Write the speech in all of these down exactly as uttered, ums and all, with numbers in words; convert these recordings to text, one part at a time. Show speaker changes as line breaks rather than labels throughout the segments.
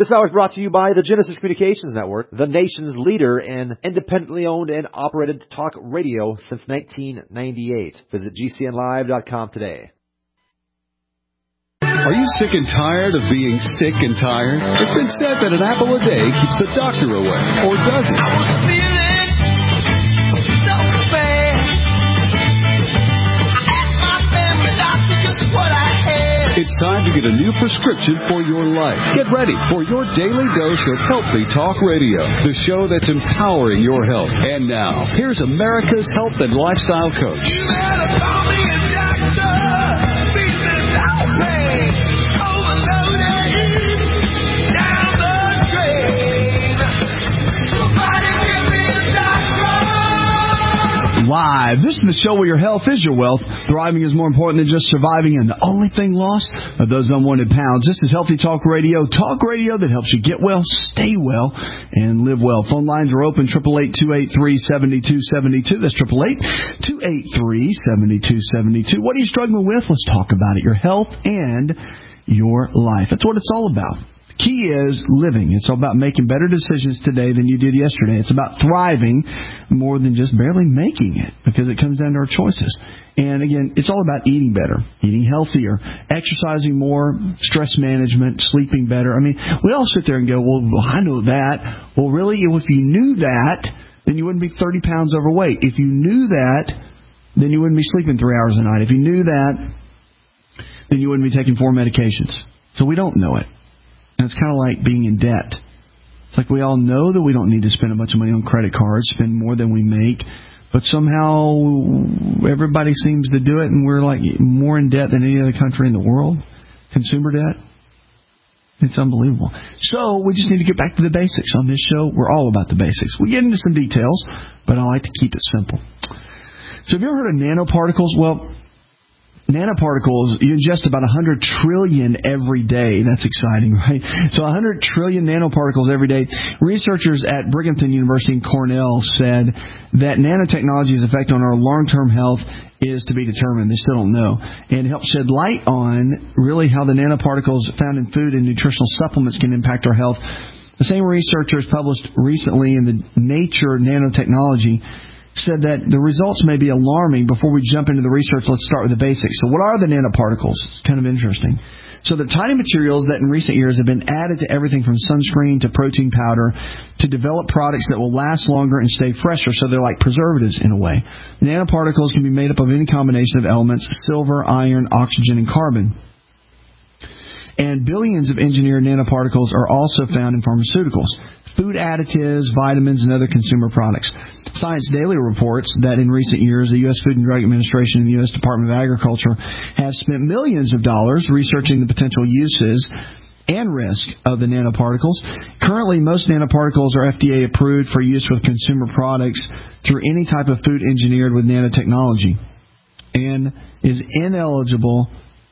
This hour is brought to you by the Genesis Communications Network, the nation's leader in independently owned and operated talk radio since nineteen ninety-eight. Visit G C N live dot com today.
Are you sick and tired of being sick and tired? It's been said that an apple a day keeps the doctor away, or does it? I was feeling so bad. I asked my family doctor just what I had. It's time to get a new prescription for your life. Get ready for your daily dose of Healthy Talk Radio, the show that's empowering your health. And now, here's America's health and lifestyle coach. You better call me a doctor. Business out pain. Overloaded. Down the drain. Somebody give me a doctor.
Live. This is the show where your health is your wealth. Thriving is more important than just surviving, and the only thing lost are those unwanted pounds. This is Healthy Talk Radio. Talk radio that helps you get well, stay well, and live well. Phone lines are open, eight eight eight, two eight three, seven two seven two. That's eight eight eight, two eight three, seven two seven two. What are you struggling with? Let's talk about it. Your health and your life. That's what it's all about. Key is living. It's all about making better decisions today than you did yesterday. It's about thriving more than just barely making it, because it comes down to our choices. And again, it's all about eating better, eating healthier, exercising more, stress management, sleeping better. I mean, we all sit there and go, well, I know that. Well, really, if you knew that, then you wouldn't be thirty pounds overweight. If you knew that, then you wouldn't be sleeping three hours a night. If you knew that, then you wouldn't be taking four medications. So we don't know it. And it's kind of like being in debt. It's like we all know that we don't need to spend a bunch of money on credit cards, spend more than we make, but somehow everybody seems to do it, and we're like more in debt than any other country in the world. Consumer debt. It's unbelievable. So we just need to get back to the basics. On this show, we're all about the basics. We get into some details, but I like to keep it simple. So have you ever heard of nanoparticles? Well, nanoparticles, you ingest about one hundred trillion every day. That's exciting, right? So one hundred trillion nanoparticles every day. Researchers at Binghamton University and Cornell said that nanotechnology's effect on our long-term health is to be determined. They still don't know. And help shed light on really how the nanoparticles found in food and nutritional supplements can impact our health. The same researchers published recently in the Nature Nanotechnology said that the results may be alarming. Before we jump into the research, let's start with the basics. So what are the nanoparticles? It's kind of interesting. So they're tiny materials that in recent years have been added to everything from sunscreen to protein powder to develop products that will last longer and stay fresher. So they're like preservatives in a way. Nanoparticles can be made up of any combination of elements: silver, iron, oxygen, and carbon. And billions of engineered nanoparticles are also found in pharmaceuticals, food additives, vitamins, and other consumer products. Science Daily reports that in recent years, the U S Food and Drug Administration and the U S Department of Agriculture have spent millions of dollars researching the potential uses and risk of the nanoparticles. Currently, most nanoparticles are F D A approved for use with consumer products through any type of food engineered with nanotechnology, and is ineligible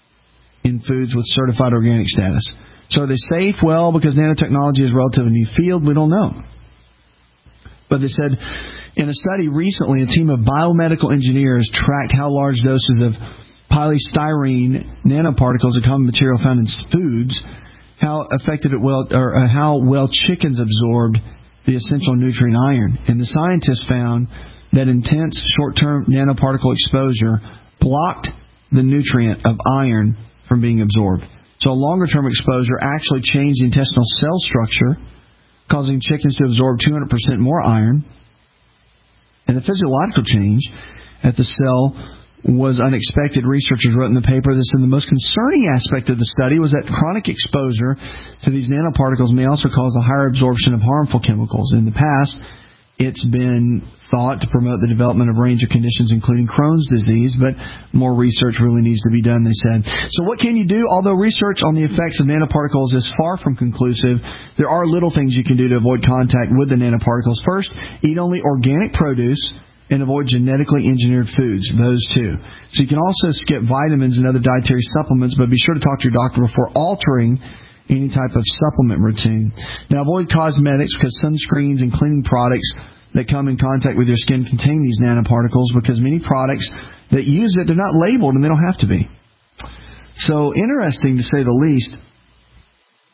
in foods with certified organic status. So are they safe? Well, because nanotechnology is a relatively new field, we don't know. But they said in a study recently, a team of biomedical engineers tracked how large doses of polystyrene nanoparticles, a common material found in foods, how effective it well, or how well chickens absorbed the essential nutrient iron. And the scientists found that intense short-term nanoparticle exposure blocked the nutrient of iron from being absorbed. So a longer-term exposure actually changed the intestinal cell structure, causing chickens to absorb two hundred percent more iron. And the physiological change at the cell was unexpected. Researchers wrote in the paper this, and the most concerning aspect of the study was that chronic exposure to these nanoparticles may also cause a higher absorption of harmful chemicals. In the past, it's been thought to promote the development of a range of conditions, including Crohn's disease, but more research really needs to be done, they said. So what can you do? Although research on the effects of nanoparticles is far from conclusive, there are little things you can do to avoid contact with the nanoparticles. First, eat only organic produce and avoid genetically engineered foods, those two. So you can also skip vitamins and other dietary supplements, but be sure to talk to your doctor before altering any type of supplement routine. Now, avoid cosmetics, because sunscreens and cleaning products that come in contact with your skin contain these nanoparticles, because many products that use it, they're not labeled, and they don't have to be. So, interesting to say the least.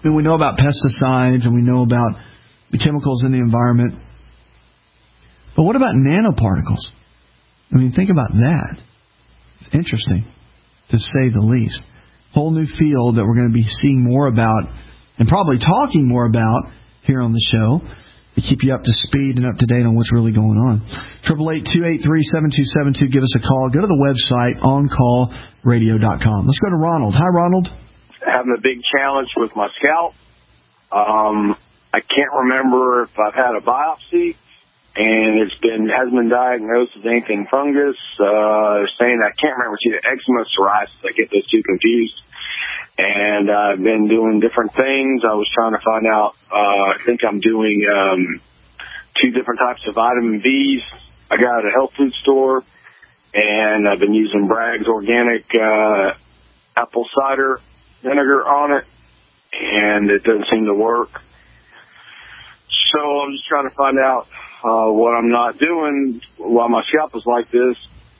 And we know about pesticides and we know about the chemicals in the environment. But what about nanoparticles? I mean, think about that. It's interesting, to say the least. Whole new field that we're going to be seeing more about and probably talking more about here on the show to keep you up to speed and up to date on what's really going on. eight eight eight, two eight three, seven two seven two. Give us a call. Go to the website, on call radio dot com. Let's go to Ronald. Hi, Ronald.
Having a big challenge with my scalp. Um, I can't remember if I've had a biopsy, and it's been hasn't been diagnosed with anything fungus. Uh, they're saying I can't remember if it's eczema, psoriasis. I get those two confused. And I've been doing different things. I was trying to find out. Uh, I think I'm doing um, two different types of vitamin B's. I got at a health food store, and I've been using Bragg's organic uh, apple cider vinegar on it, and it doesn't seem to work. So I'm just trying to find out uh, what I'm not doing while my scalp is like this.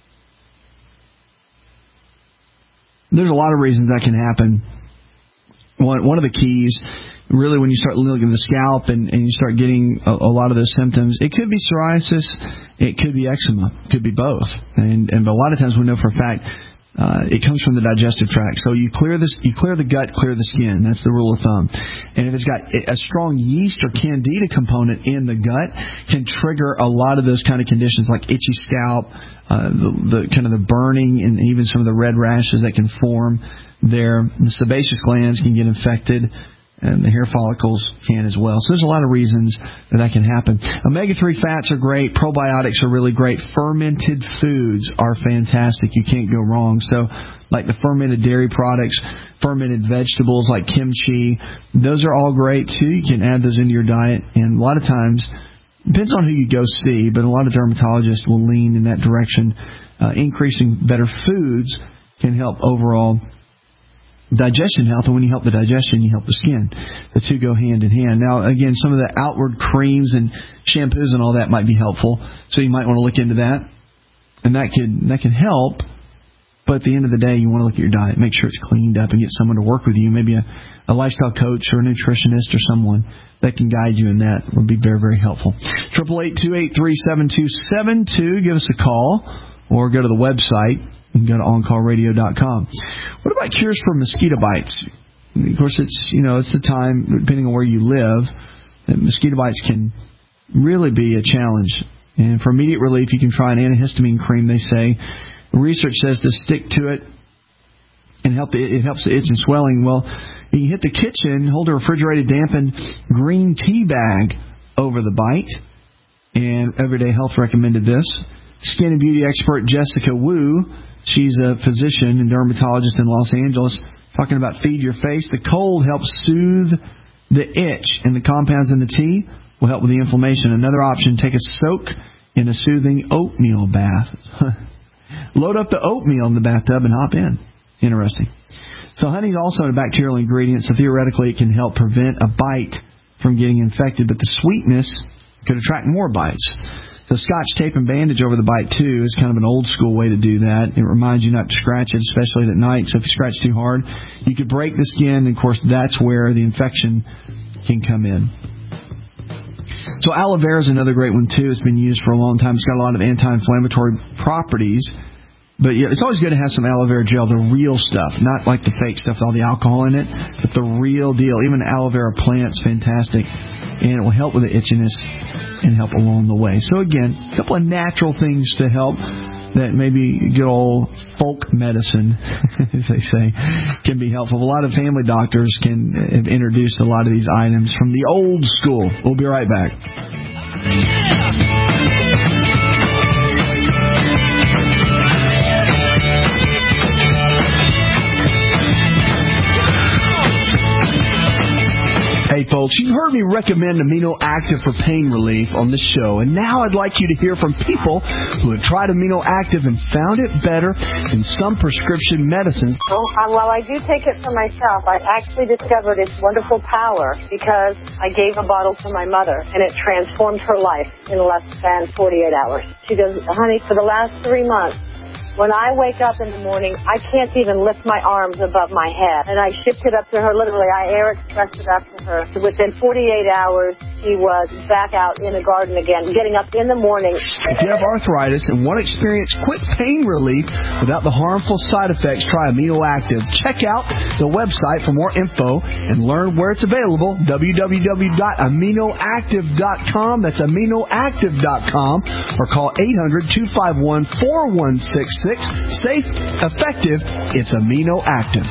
There's a lot of reasons that can happen. One one of the keys, really, when you start looking at the scalp and, and you start getting a, a lot of those symptoms, it could be psoriasis, it could be eczema, it could be both. And, and a lot of times we know for a fact uh, it comes from the digestive tract. So you clear this, you clear the gut, clear the skin. That's the rule of thumb. And if it's got a strong yeast or candida component in the gut, can trigger a lot of those kind of conditions like itchy scalp, uh, the, the kind of the burning, and even some of the red rashes that can form there. The sebaceous glands can get infected, and the hair follicles can as well. So there's a lot of reasons that that can happen. omega three fats are great. Probiotics are really great. Fermented foods are fantastic. You can't go wrong. So like the fermented dairy products, fermented vegetables like kimchi, those are all great too. You can add those into your diet. And a lot of times, depends on who you go see, but a lot of dermatologists will lean in that direction. Uh, increasing better foods can help overall digestion health, and when you help the digestion, you help the skin. The two go hand in hand. Now, again, some of the outward creams and shampoos and all that might be helpful, so you might want to look into that, and that could that can help. But at the end of the day, you want to look at your diet, make sure it's cleaned up, and get someone to work with you, maybe a, a lifestyle coach or a nutritionist or someone that can guide you in that. Would be very, very helpful. eight eight eight, two eight three, seven two seven two. Give us a call or go to the website. You can go to on call radio dot com. What about cures for mosquito bites? Of course, it's you know it's the time, depending on where you live, that mosquito bites can really be a challenge. And for immediate relief, you can try an antihistamine cream. They say research says to stick to it and help the, it helps the itch and swelling. Well, you can hit the kitchen, hold a refrigerated, dampened green tea bag over the bite. And Everyday Health recommended this. Skin and beauty expert Jessica Wu. She's a physician and dermatologist in Los Angeles, talking about Feed Your Face. The cold helps soothe the itch, and the compounds in the tea will help with the inflammation. Another option, take a soak in a soothing oatmeal bath. Load up the oatmeal in the bathtub and hop in. Interesting. So honey is also a bacterial ingredient, so theoretically it can help prevent a bite from getting infected, but the sweetness could attract more bites. The Scotch tape and bandage over the bite, too, is kind of an old-school way to do that. It reminds you not to scratch it, especially at night. So if you scratch too hard, you could break the skin. And, of course, that's where the infection can come in. So aloe vera is another great one, too. It's been used for a long time. It's got a lot of anti-inflammatory properties. But yeah, it's always good to have some aloe vera gel, the real stuff, not like the fake stuff with all the alcohol in it, but the real deal. Even aloe vera plant's fantastic, and it will help with the itchiness and help along the way. So again, a couple of natural things to help that maybe good old folk medicine, as they say, can be helpful. A lot of family doctors can have introduced a lot of these items from the old school. We'll be right back. Hey folks, you've heard me recommend Amino Active for pain relief on this show, and now I'd like you to hear from people who have tried Amino Active and found it better than some prescription medicines.
Well, um, while I do take it for myself, I actually discovered its wonderful power because I gave a bottle to my mother, and it transformed her life in less than forty-eight hours. She goes, honey, for the last three months, When I wake up in the morning, I can't even lift my arms above my head. And I shipped it up to her, literally, I air expressed it up to her. So within forty-eight hours, she was back out in the garden again, getting up in the morning.
If you have arthritis and want to experience quick pain relief without the harmful side effects, try Amino Active. Check out the website for more info and learn where it's available, w w w dot amino active dot com. That's amino active dot com. Or call eight hundred, two five one, four one six six. Safe, effective, it's Amino Active.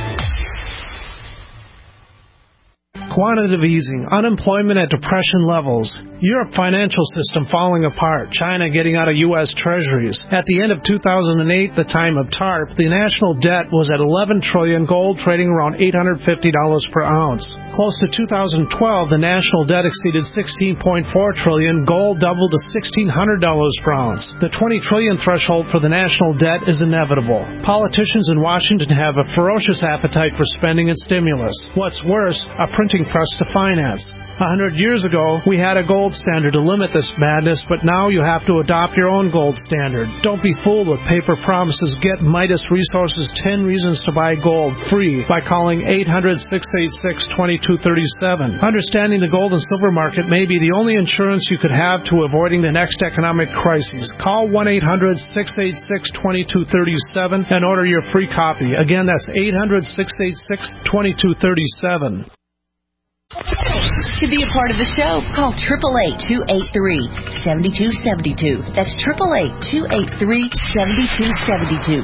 Quantitative easing, unemployment at depression levels, Europe financial system falling apart, China getting out of U S treasuries. At the end of two thousand eight, the time of TARP, the national debt was at eleven trillion dollars, gold trading around eight hundred fifty dollars per ounce. Close to two thousand twelve, the national debt exceeded sixteen point four trillion dollars, gold doubled to sixteen hundred dollars per ounce. The twenty trillion dollars threshold for the national debt is inevitable. Politicians in Washington have a ferocious appetite for spending and stimulus. What's worse, a printing press to finance. A hundred years ago, we had a gold standard to limit this madness, but now you have to adopt your own gold standard. Don't be fooled with paper promises. Get Midas Resources ten Reasons to Buy Gold free by calling eight hundred, six eight six, two two three seven. Understanding the gold and silver market may be the only insurance you could have to avoiding the next economic crisis. Call one eight hundred, six eight six, two two three seven and order your free copy. Again, that's eight hundred, six eight six, two two three seven.
To be a part of the show, call eight eight eight, two eight three, seven two seven two. That's eight eight eight, two eight three, seven two seven two.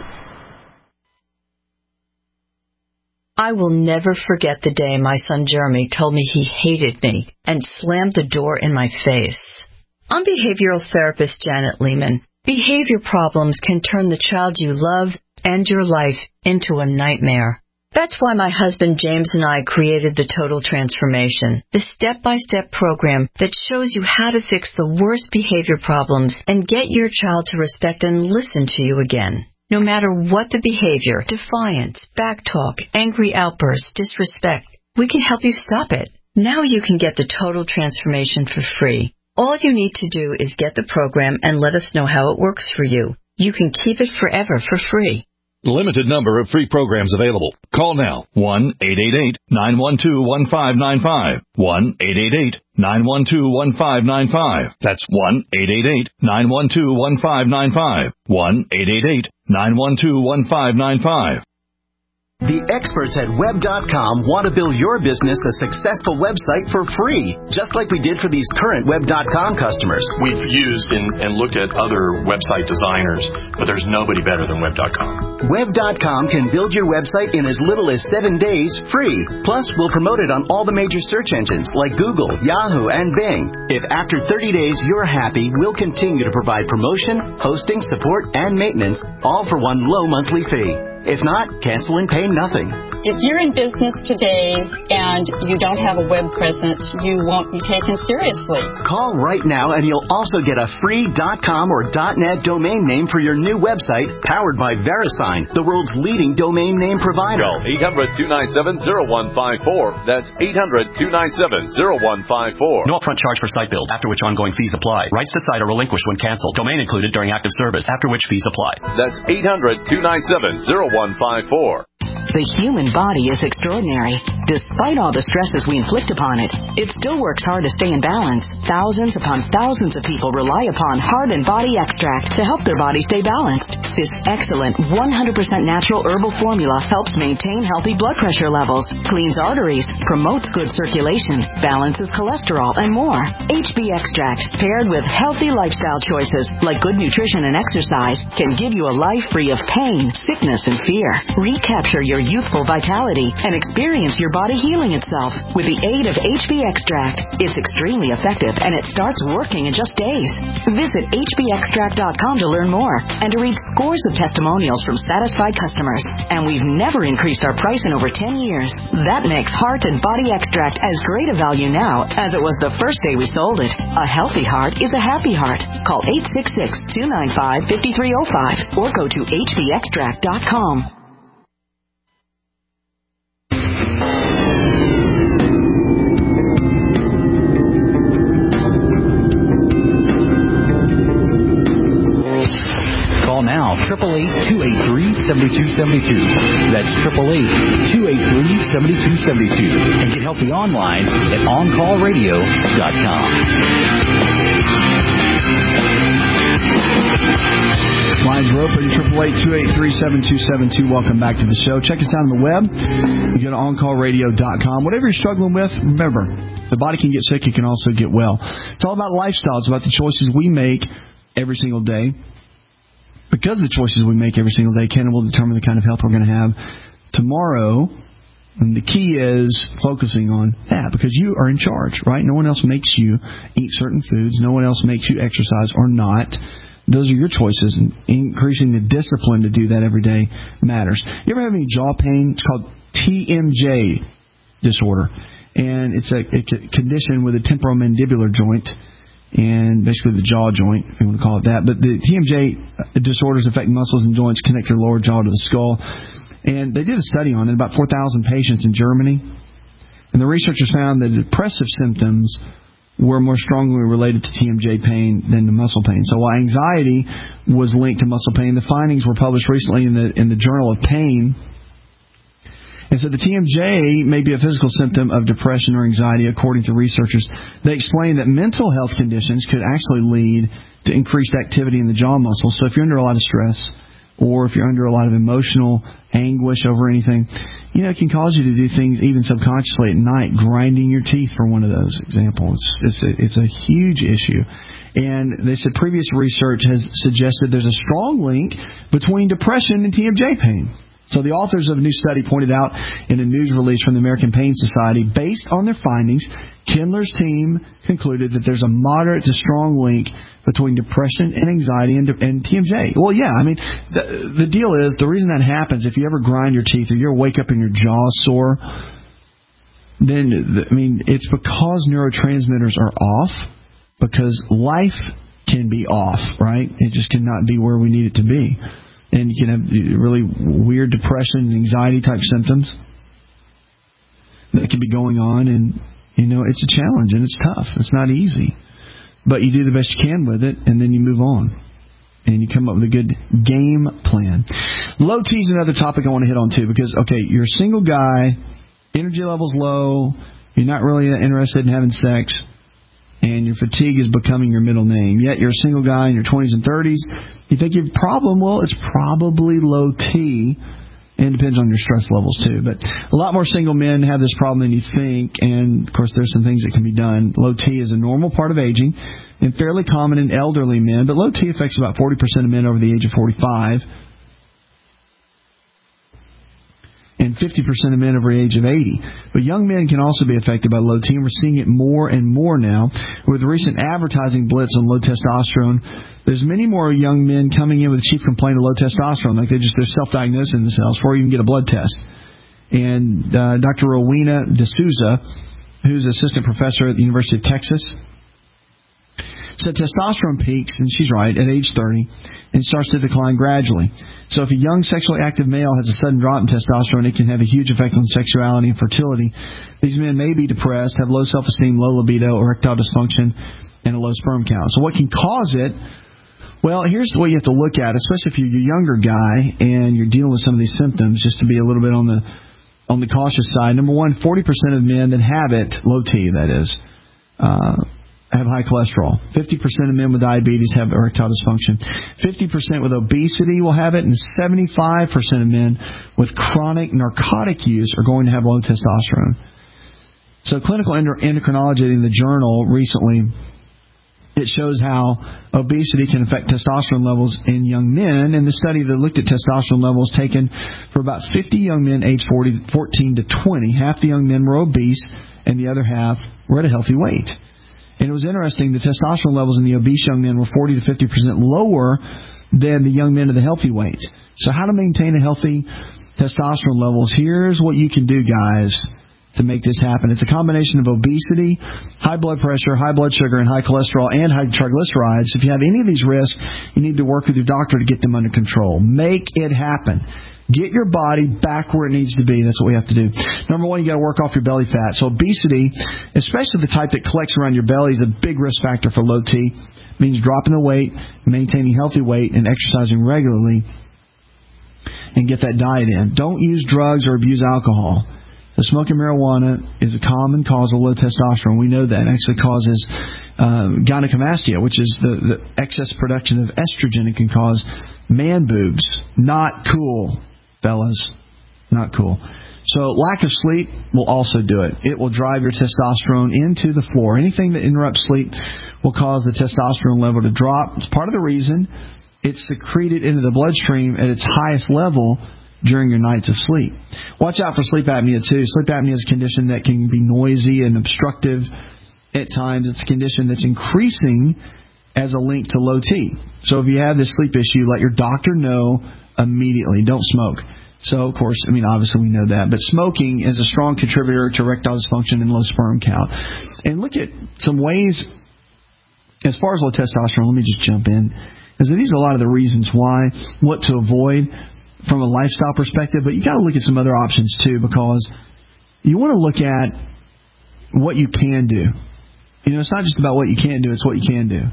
I will never forget the day my son Jeremy told me he hated me and slammed the door in my face. I'm behavioral therapist Janet Lehman. Behavior problems can turn the child you love and your life into a nightmare. That's why my husband James and I created the Total Transformation, the step-by-step program that shows you how to fix the worst behavior problems and get your child to respect and listen to you again. No matter what the behavior, defiance, backtalk, angry outbursts, disrespect, we can help you stop it. Now you can get the Total Transformation for free. All you need to do is get the program and let us know how it works for you. You can keep it forever for free.
Limited number of free programs available. Call now. one eight eight eight, nine one two, one five nine five. one eight eight eight, nine one two, one five nine five. That's one eight eight eight, nine one two, one five nine five. one eight eight eight, nine one two, one five nine five.
The experts at web dot com want to build your business a successful website for free, just like we did for these current web dot com customers.
We've used and, and looked at other website designers, but there's nobody better than web dot com.
web dot com can build your website in as little as seven days free. Plus, we'll promote it on all the major search engines like Google, Yahoo, and Bing. If after thirty days you're happy, we'll continue to provide promotion, hosting, support, and maintenance, all for one low monthly fee. If not, cancel and pay nothing.
If you're in business today and you don't have a web presence, you won't be taken seriously.
Call right now and you'll also get a free .com or .net domain name for your new website, powered by VeriSign, the world's leading domain name provider.
Call eight hundred, two nine seven, zero one five four. That's eight hundred, two nine seven, zero one five four.
No upfront charge for site build, after which ongoing fees apply. Rights to site are relinquished when canceled. Domain included during active service, after which fees apply.
That's eight hundred, two nine seven, zero one five four.
The human body is extraordinary. Despite all the stresses we inflict upon it, it still works hard to stay in balance. Thousands upon thousands of people rely upon Heart and Body Extract to help their body stay balanced. This excellent one hundred percent natural herbal formula helps maintain healthy blood pressure levels, cleans arteries, promotes good circulation, balances cholesterol, and more. H B Extract, paired with healthy lifestyle choices like good nutrition and exercise, can give you a life free of pain, sickness, and fear. Recapture your youthful vitality and experience your body healing itself with the aid of H B Extract. It's extremely effective and it starts working in just days. Visit H B extract dot com to learn more and to read scores of testimonials from satisfied customers. And we've never increased our price in over ten years. That makes Heart and Body Extract as great a value now as it was the first day we sold it. A healthy heart is a happy heart. Call eight six six, two nine five, five three zero five or go to H B extract dot com.
Call now, eight eight eight, seven two seven two. That's eight eight eight, two eight three, seven two seven two. And get healthy online at on call radio dot com.
Lines are open, eight eight eight, two eight three, seven two seven two. Welcome back to the show. Check us out on the web. You go to on call radio dot com. Whatever you're struggling with, remember, the body can get sick, it can also get well. It's all about lifestyle. It's about the choices we make every single day. Because of the choices we make every single day, Ken will determine the kind of health we're going to have tomorrow. And the key is focusing on that, because you are in charge, right? No one else makes you eat certain foods. No one else makes you exercise or not. Those are your choices, and increasing the discipline to do that every day matters. You ever have any jaw pain? It's called T M J disorder, and it's a, a condition with a temporomandibular joint, and basically the jaw joint, if you want to call it that. But the T M J disorders affect muscles and joints connect your lower jaw to the skull. And they did a study on it, about four thousand patients in Germany. And the researchers found that depressive symptoms were more strongly related to T M J pain than to muscle pain. So while anxiety was linked to muscle pain, the findings were published recently in the in the Journal of Pain. And so the T M J may be a physical symptom of depression or anxiety, according to researchers. They explain that mental health conditions could actually lead to increased activity in the jaw muscles. So if you're under a lot of stress, or if you're under a lot of emotional anguish over anything, you know, it can cause you to do things even subconsciously at night, grinding your teeth for one of those examples. It's a, it's a huge issue. And they said previous research has suggested there's a strong link between depression and T M J pain. So the authors of a new study pointed out in a news release from the American Pain Society, based on their findings, Kindler's team concluded that there's a moderate to strong link between depression and anxiety and, and T M J. Well, yeah, I mean, the, the deal is, the reason that happens, if you ever grind your teeth or you ever wake up and your jaw sore, then, I mean, it's because neurotransmitters are off, because life can be off, right? It just cannot be where we need it to be. And you can have really weird depression and anxiety type symptoms that can be going on. And, you know, it's a challenge and it's tough. It's not easy. But you do the best you can with it, and then you move on. And you come up with a good game plan. Low T is another topic I want to hit on, too, because, okay, you're a single guy, energy level's low, you're not really interested in having sex, and your fatigue is becoming your middle name. Yet you're a single guy in your twenties and thirties. You think you have a problem? Well, it's probably low T, and it depends on your stress levels, too. But a lot more single men have this problem than you think, and, of course, there's some things that can be done. Low T is a normal part of aging and fairly common in elderly men, but low T affects about forty percent of men over the age of forty-five. And fifty percent of men over the age of eighty. But young men can also be affected by low T, and we're seeing it more and more now. With the recent advertising blitz on low testosterone, there's many more young men coming in with a chief complaint of low testosterone, like they just, they're self-diagnosing themselves before you even get a blood test. And uh, Doctor Rowena D'Souza, who's assistant professor at the University of Texas, said testosterone peaks, and she's right, at age thirty, and starts to decline gradually. So if a young sexually active male has a sudden drop in testosterone, it can have a huge effect on sexuality and fertility. These men may be depressed, have low self-esteem, low libido, erectile dysfunction, and a low sperm count. So what can cause it? Well, here's the way you have to look at it, especially if you're a younger guy and you're dealing with some of these symptoms, just to be a little bit on the on the cautious side. Number one, forty percent of men that have it, low T that is, uh, have high cholesterol. fifty percent of men with diabetes have erectile dysfunction. fifty percent with obesity will have it, and seventy-five percent of men with chronic narcotic use are going to have low testosterone. So Clinical Endocrinology in the journal recently, it shows how obesity can affect testosterone levels in young men. And the study that looked at testosterone levels taken for about fifty young men aged fourteen to twenty, half the young men were obese and the other half were at a healthy weight. And it was interesting, the testosterone levels in the obese young men were forty to fifty percent lower than the young men of the healthy weight. So how to maintain a healthy testosterone levels? Here's what you can do, guys, to make this happen. It's a combination of obesity, high blood pressure, high blood sugar, and high cholesterol, and high triglycerides. If you have any of these risks, you need to work with your doctor to get them under control. Make it happen. Get your body back where it needs to be. That's what we have to do. Number one, you got to work off your belly fat. So obesity, especially the type that collects around your belly, is a big risk factor for low T. It means dropping the weight, maintaining healthy weight, and exercising regularly and get that diet in. Don't use drugs or abuse alcohol. The smoking marijuana is a common cause of low testosterone. We know that. It actually causes uh, gynecomastia, which is the, the excess production of estrogen. It can cause man boobs. Not cool, fellas. Not cool. So lack of sleep will also do it. It will drive your testosterone into the floor. Anything that interrupts sleep will cause the testosterone level to drop. It's part of the reason it's secreted into the bloodstream at its highest level during your nights of sleep. Watch out for sleep apnea, too. Sleep apnea is a condition that can be noisy and obstructive at times. It's a condition that's increasing as a link to low T. So if you have this sleep issue, let your doctor know immediately. Don't smoke. So, of course, I mean, obviously we know that. But smoking is a strong contributor to erectile dysfunction and low sperm count. And look at some ways, as far as low testosterone, let me just jump in. Because these are a lot of the reasons why, what to avoid from a lifestyle perspective, but you got to look at some other options too, because you want to look at what you can do. You know, it's not just about what you can't do; it's what you can do.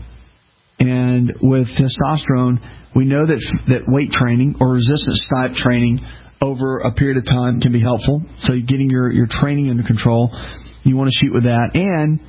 And with testosterone, we know that that weight training or resistance type training over a period of time can be helpful. So you're getting your your training under control. You want to shoot with that, and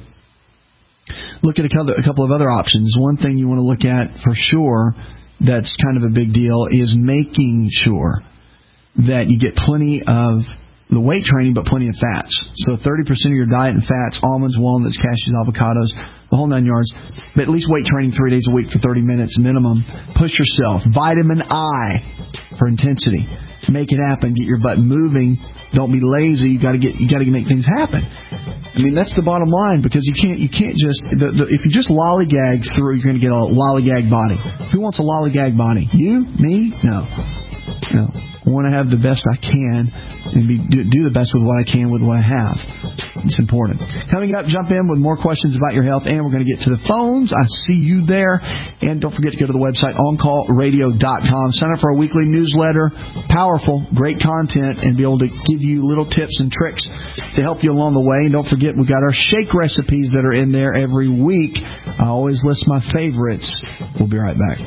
look at a couple, a couple of other options. One thing you want to look at for sure that's kind of a big deal is making sure that you get plenty of the weight training but plenty of fats. So thirty percent of your diet in fats, almonds, walnuts, cashews, avocados, the whole nine yards. But at least weight training three days a week for thirty minutes minimum. Push yourself. Vitamin I for intensity. Make it happen. Get your butt moving. Don't be lazy. You got to get. You got to make things happen. I mean, that's the bottom line, because you can't. You can't just. The, the, if you just lollygag through, you're going to get a lollygag body. Who wants a lollygag body? You? Me? No. No. I want to have the best I can and be, do, do the best with what I can with what I have. It's important. Coming up, jump in with more questions about your health, and we're going to get to the phones. I see you there. And don't forget to go to the website, on call radio dot com. Sign up for our weekly newsletter. Powerful, great content, and be able to give you little tips and tricks to help you along the way. And don't forget, we've got our shake recipes that are in there every week. I always list my favorites. We'll be right back.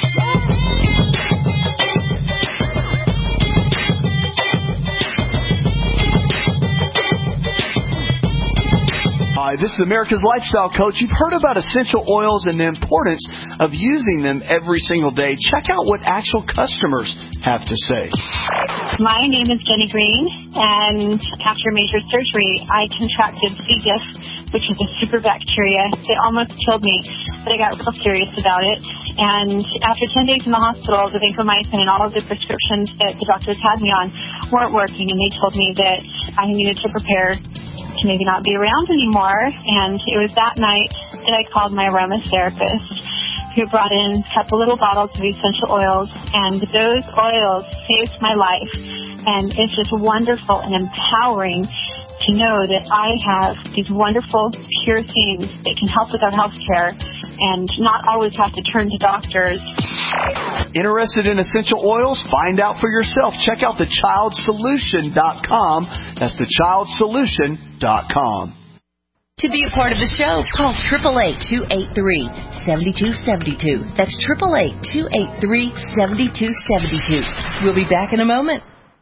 Hi, this is America's Lifestyle Coach. You've heard about essential oils and the importance of using them every single day. Check out what actual customers have to say.
My name is Jenny Green, and after major surgery, I contracted C. diff, which is a super bacteria. It almost killed me, but I got real serious about it. And after ten days in the hospital, the vancomycin and all of the prescriptions that the doctors had me on weren't working, and they told me that I needed to prepare to maybe not be around anymore. And it was that night that I called my aromatherapist, who brought in a couple little bottles of essential oils, and those oils saved my life. And it's just wonderful and empowering to know that I have these wonderful, pure things that can help with our health care and not always have to turn to doctors.
Interested in essential oils? Find out for yourself. Check out the child solution dot com. That's the child solution dot com.
To be a part of the show, call eight eight eight, two eight three, seven two seven two. That's eight eight eight, two eight three, seven two seven two. We'll be back in a moment.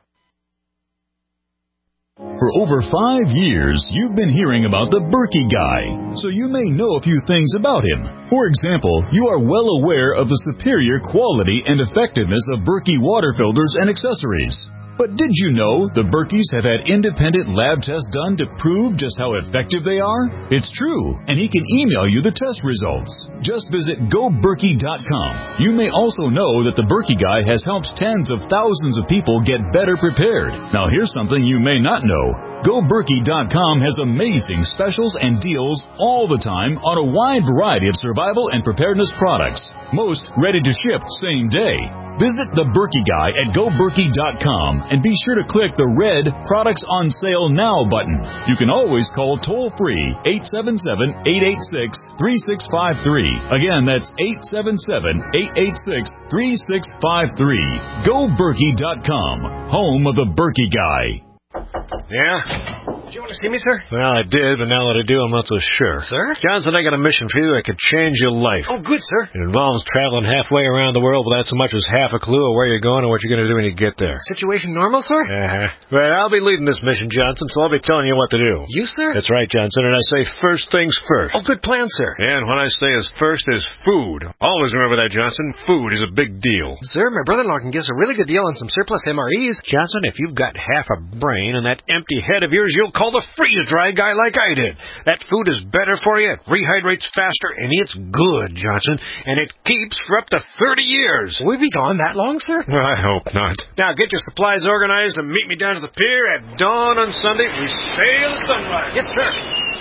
For over five years, you've been hearing about the Berkey Guy, so you may know a few things about him. For example, you are well aware of the superior quality and effectiveness of Berkey water filters and accessories. But did you know the Berkeys have had independent lab tests done to prove just how effective they are? It's true, and he can email you the test results. Just visit go berkey dot com. You may also know that the Berkey Guy has helped tens of thousands of people get better prepared. Now here's something you may not know. go berkey dot com has amazing specials and deals all the time on a wide variety of survival and preparedness products. Most ready to ship same day. Visit the Berkey Guy at go berkey dot com and be sure to click the red Products on Sale Now button. You can always call toll-free eight seven seven, eight eight six, three six five three. Again, that's eight seven seven, eight eight six, three six five three. go berkey dot com, home of the Berkey Guy.
Yeah? Did you want to see me, sir?
Well, I did, but now that I do, I'm not so sure.
Sir?
Johnson, I got a mission for you that could change your life.
Oh, good, sir.
It involves traveling halfway around the world without so much as half a clue of where you're going and what you're going to do when you get there.
Situation normal, sir?
Uh-huh. Well, I'll be leading this mission, Johnson, so I'll be telling you what to do.
You, sir?
That's right, Johnson, and I say first things first.
Oh, good plan, sir.
And what I say is first is food. Always remember that, Johnson. Food is a big deal.
Sir, my brother-in-law can give us a really good deal on some surplus M R Es.
Johnson, if you've got half a brain and that empty head of yours, you'll call the freeze-dry guy like I did. That food is better for you, it rehydrates faster, and it's good, Johnson. And it keeps for up to thirty years.
Will we be gone that long, sir?
I hope not. Now get your supplies organized and meet me down to the pier at dawn on Sunday. We sail at sunrise.
Yes, sir.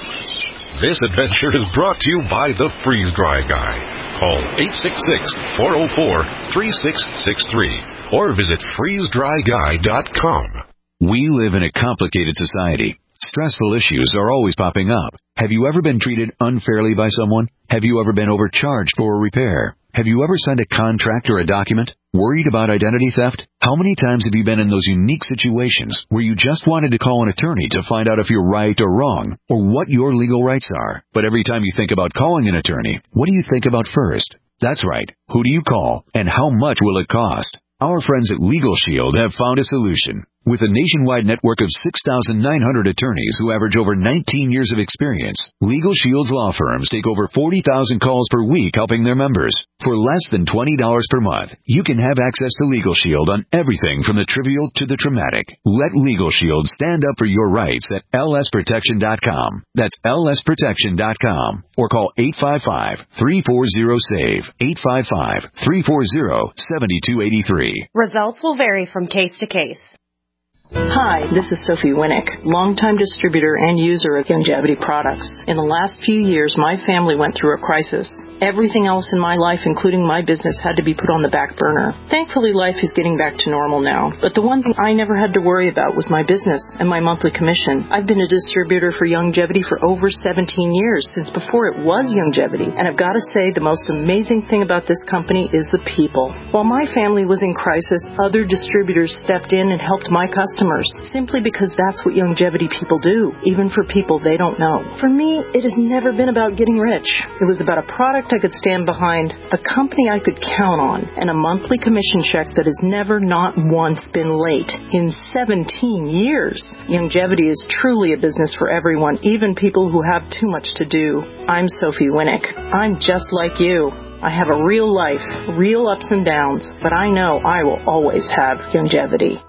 This adventure is brought to you by the Freeze-Dry Guy. Call eight six six, four oh four, three six six three or visit freeze dry guy dot com.
We live in a complicated society. Stressful issues are always popping up. Have you ever been treated unfairly by someone? Have you ever been overcharged for a repair? Have you ever signed a contract or a document? Worried about identity theft? How many times have you been in those unique situations where you just wanted to call an attorney to find out if you're right or wrong, or what your legal rights are? But every time you think about calling an attorney, what do you think about first? That's right. Who do you call, and how much will it cost? Our friends at Legal Shield have found a solution. With a nationwide network of six thousand nine hundred attorneys who average over nineteen years of experience, Legal Shield's law firms take over forty thousand calls per week helping their members. For less than twenty dollars per month, you can have access to Legal Shield on everything from the trivial to the traumatic. Let Legal Shield stand up for your rights at L S protection dot com. That's L S protection dot com. Or call eight five five, three four zero, S A V E, eight five five, three four zero, seven two eight three.
Results will vary from case to case.
Hi, this is Sophie Winnick, longtime distributor and user of Youngevity products. In the last few years, my family went through a crisis. Everything else in my life, including my business, had to be put on the back burner. Thankfully, life is getting back to normal now. But the one thing I never had to worry about was my business and my monthly commission. I've been a distributor for Youngevity for over seventeen years, since before it was Youngevity. And I've got to say, the most amazing thing about this company is the people. While my family was in crisis, other distributors stepped in and helped my customers, simply because that's what Youngevity people do, even for people they don't know. For me, it has never been about getting rich. It was about a product I could stand behind, a company I could count on, and a monthly commission check that has never, not once, been late in seventeen years. Youngevity is truly a business for everyone, even people who have too much to do. I'm Sophie Winnick. I'm just like you. I have a real life, real ups and downs, but I know I will always have Youngevity.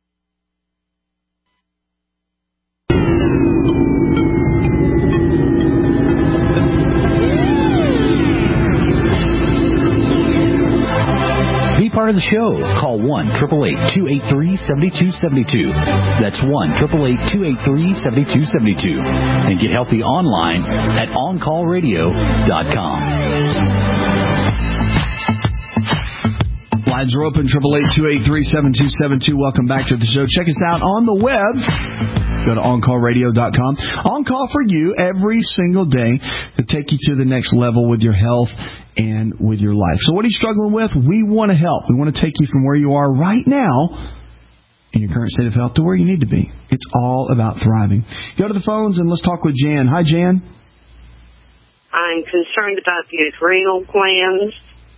Part of the show. Call one eight eight eight, two eight three, seven two seven two. That's one eight eight eight, two eight three, seven two seven two. And get healthy online at on call radio dot com.
Lines are open, eight eight eight, two eight three, seven two seven two. Welcome back to the show. Check us out on the web. Go to on call radio dot com. On call for you every single day to take you to the next level with your health and with your life. So what are you struggling with? We want to help. We want to take you from where you are right now in your current state of health to where you need to be. It's all about thriving. Go to the phones and let's talk with Jan. Hi, Jan.
I'm concerned about the adrenal glands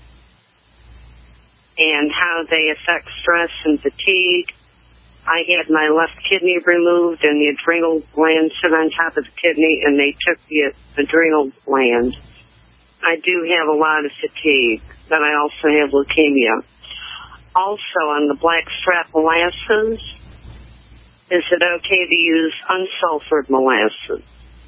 and how they affect stress and fatigue. I had my left kidney removed, and the adrenal gland sit on top of the kidney, and they took the adrenal gland. I do have a lot of fatigue, but I also have leukemia. Also, on the blackstrap molasses, is it okay to use unsulfured molasses?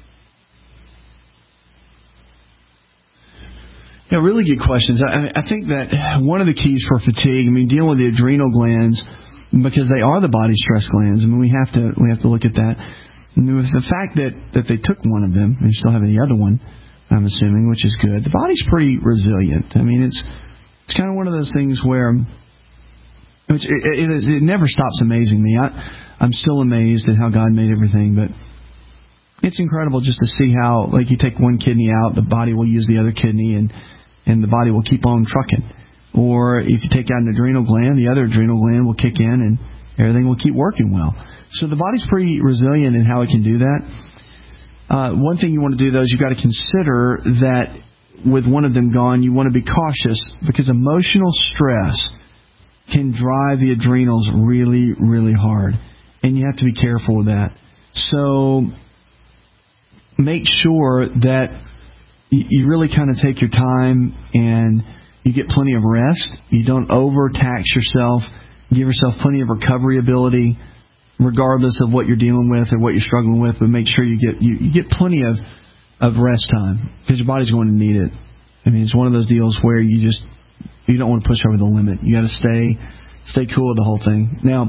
Yeah, really good questions. I, I think that one of the keys for fatigue, I mean, dealing with the adrenal glands, because they are the body stress glands. I mean, we have to we have to look at that. And with the fact that, that they took one of them, and still have the other one, I'm assuming, which is good. The body's pretty resilient. I mean, it's it's kind of one of those things where which it, it, it never stops amazing me. I, I'm still amazed at how God made everything, but it's incredible just to see how, like, you take one kidney out, the body will use the other kidney, and, and the body will keep on trucking. Or if you take out an adrenal gland, the other adrenal gland will kick in and, everything will keep working well. So the body's pretty resilient in how it can do that. Uh, one thing you want to do, though, is you've got to consider that with one of them gone, you want to be cautious because emotional stress can drive the adrenals really, really hard. And you have to be careful with that. So make sure that you really kind of take your time and you get plenty of rest. You don't overtax yourself. Give yourself plenty of recovery ability, regardless of what you're dealing with or what you're struggling with. But make sure you get you, you get plenty of, of rest time because your body's going to need it. I mean, it's one of those deals where you just you don't want to push over the limit. You got to stay stay cool with the whole thing. Now,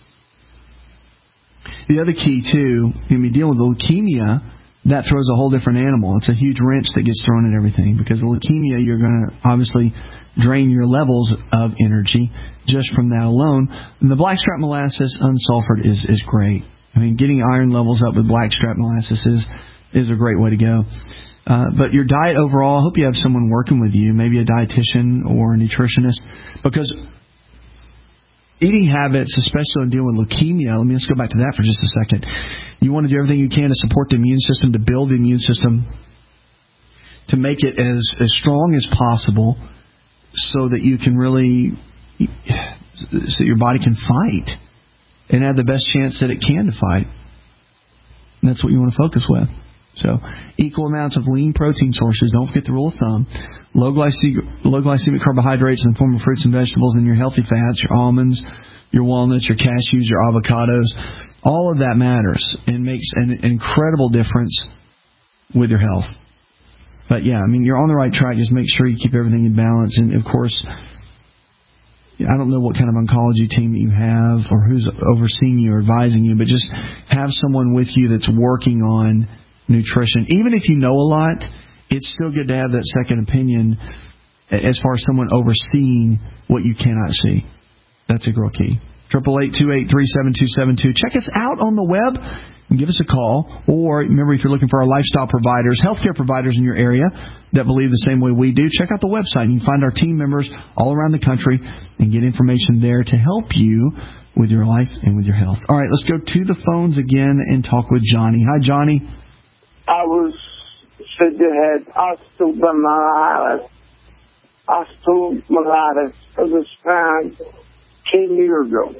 the other key too, when we deal with leukemia, that throws a whole different animal. It's a huge wrench that gets thrown at everything because of leukemia, you're going to obviously drain your levels of energy just from that alone. And the blackstrap molasses unsulfured is, is great. I mean, getting iron levels up with blackstrap molasses is, is a great way to go. Uh, but your diet overall, I hope you have someone working with you, maybe a dietitian or a nutritionist, because eating habits, especially when dealing with leukemia, let me let's go back to that for just a second. You want to do everything you can to support the immune system, to build the immune system, to make it as, as strong as possible so that you can really, so your body can fight and have the best chance that it can to fight. And that's what you want to focus with. So equal amounts of lean protein sources. Don't forget the rule of thumb. Low glycemic, low glycemic carbohydrates in the form of fruits and vegetables, and your healthy fats, your almonds, your walnuts, your cashews, your avocados. All of that matters and makes an incredible difference with your health. But yeah, I mean, you're on the right track. Just make sure you keep everything in balance. And of course, I don't know what kind of oncology team that you have or who's overseeing you or advising you, but just have someone with you that's working on nutrition. Even if you know a lot, it's still good to have that second opinion as far as someone overseeing what you cannot see. That's a real key. eight eight eight, two eight three, seven two seven two. Check us out on the web and give us a call. Or remember, if you're looking for our lifestyle providers, healthcare providers in your area that believe the same way we do, check out the website. You can find our team members all around the country and get information there to help you with your life and with your health. All right, let's go to the phones again and talk with Johnny. Hi, Johnny.
I was said you had osteomyelitis, osteomyelitis of the spine ten years ago.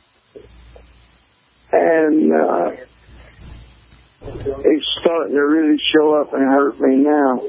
And uh, it's starting to really show up and hurt me now.